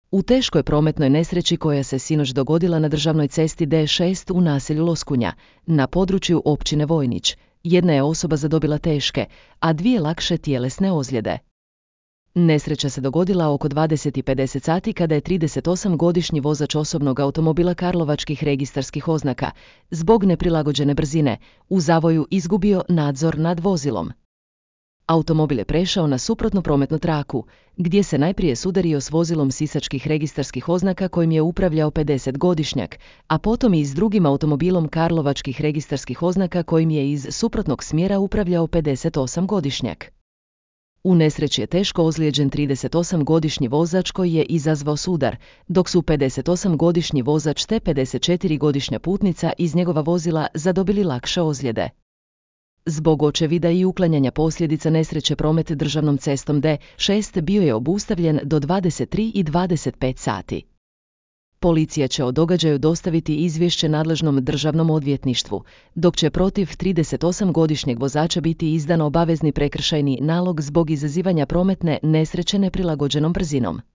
U teškoj prometnoj nesreći koja se sinoć dogodila na državnoj cesti D6 u naselju Loskunja, na području općine Vojnić, jedna je osoba zadobila teške, a 2 lakše tjelesne ozljede. Nesreća se dogodila oko 20:50 sati kada je 38-godišnji vozač osobnog automobila karlovačkih registarskih oznaka, zbog neprilagođene brzine, u zavoju izgubio nadzor nad vozilom. Automobil je prešao na suprotnu prometnu traku, gdje se najprije sudario s vozilom sisačkih registarskih oznaka kojim je upravljao 50-godišnjak, a potom i s drugim automobilom karlovačkih registarskih oznaka kojim je iz suprotnog smjera upravljao 58-godišnjak. U nesreći je teško ozlijeđen 38-godišnji vozač koji je izazvao sudar, dok su 58-godišnji vozač te 54-godišnja putnica iz njegova vozila zadobili lakše ozljede. Zbog očevida i uklanjanja posljedica nesreće promet državnom cestom D6 bio je obustavljen do 23:25 sati. Policija će o događaju dostaviti izvješće nadležnom državnom odvjetništvu, dok će protiv 38-godišnjeg vozača biti izdan obavezni prekršajni nalog zbog izazivanja prometne nesreće neprilagođenom brzinom.